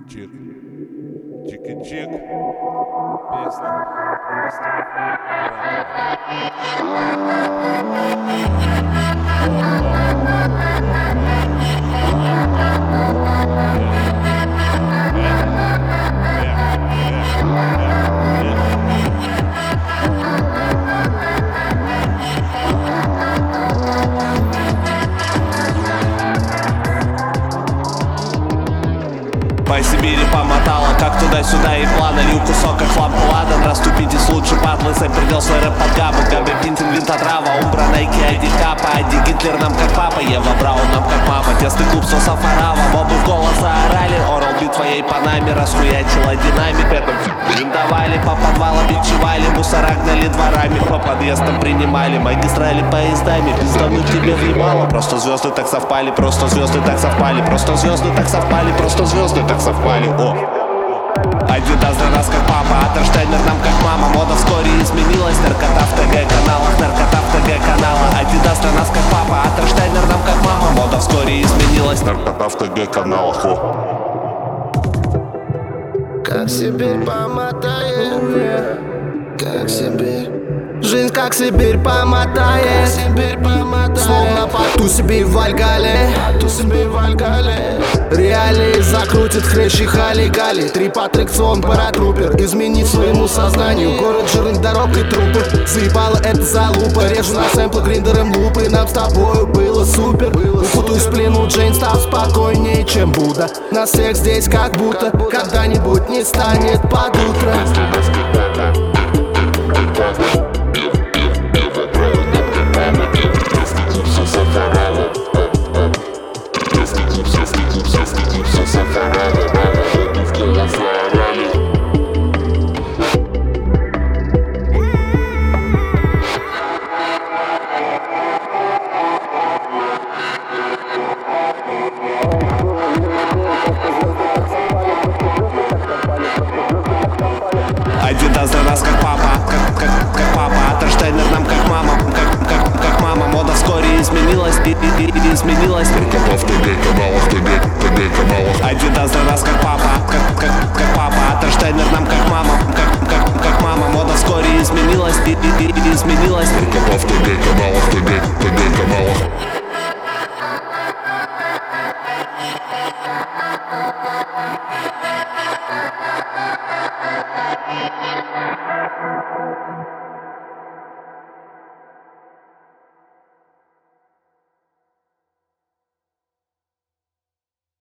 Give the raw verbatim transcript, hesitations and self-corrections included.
Чик. Чики-чик. Песня про По Сибири помотала, как туда-сюда и плана. Лью кусок, как лампа, ладан. Расступитесь лучше, падлы, сэп придется рэп под габу. Габи, Пинтин, винтотрава, Умбра, Найки, Айди, Капа. Айди, Гитлер нам как папа, Ева Браун нам как мама. Тесный клуб, Соса, Фарава, бобы в голос заорали. Орал бит твоей Панаме, расхуячила динамик. Это винтовали, по подвалам бичевали. Мусора гнали дворами, по подъездам принимали. Магистрали поездами, пиздануть тебе въебало. Просто звезды так совпали, просто звезды так совпали. Просто звезды так совпали, просто звезды так совпали. О! Адидас для нас как папа, Атерштейнер нам как мама. Мода вскоре изменилась, наркота в ТГ-каналах, наркота в ТГ-каналах. Адидас для нас как папа, Атерштейнер нам как мама. Мода вскоре изменилась, наркота в ТГ-каналах. О! Как Сибирь помотает, как Сибирь. Жизнь как Сибирь помотает, Сибирь помотает. Словно по ту себе в Вальгале, ту себе в Вальгале. Реалии закрутит хрящи хали-гали. Трип аттракцион паратрупер. Изменить своему сознанию город жирных дорог и трупы. Заебало это залупа. Режу на сэмплы гриндером лупы. Нам с тобою было супер. Укутаюсь в плену Джейн, став спокойнее, чем Будда. Нас всех здесь как будто когда-нибудь не станет под утро. Адидас для нас как папа, как, как, как папа. Атерштейнер нам как мама, как, как, как мама. Мода вскоре изменилась, и, и, и, и изменилась. наркота в ТГ-каналах.